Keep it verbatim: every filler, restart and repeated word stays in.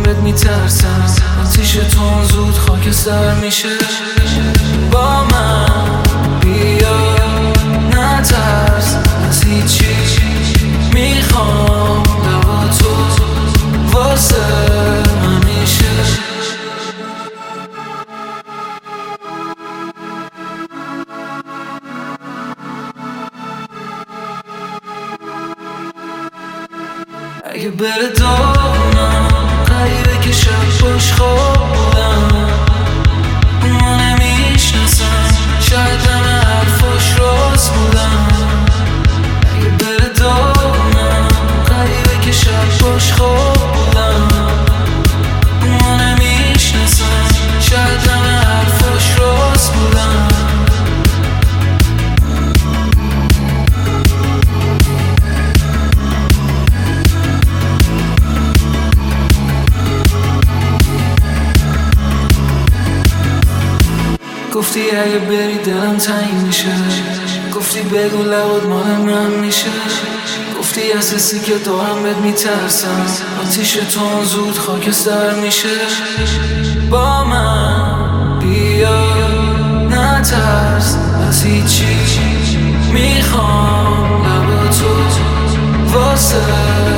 بهت میترسم، آتیش تو زود خاکستر میشه. با من بیا نترس از هیچی، میخوام لبا تو واسه همیشه. اگه بره دارم غریبه که شب باش خواب بودم، اونو نمیشناسم، شاید همه حرفاش راست بودم. اگه بره دارم غریبه که شب باش خواب بودم، اونو نمیشناسم، شاید همه حرفاش راست بودم. گفتی اگه بری دلم تنگ میشه، گفتی بگو لبات مال من میشه، گفتی از حسی که دارم بهت میترسم، آتیش تو زود خاکستر میشه. با من بیا نترس از هیچی، میخوام لبا تو واسه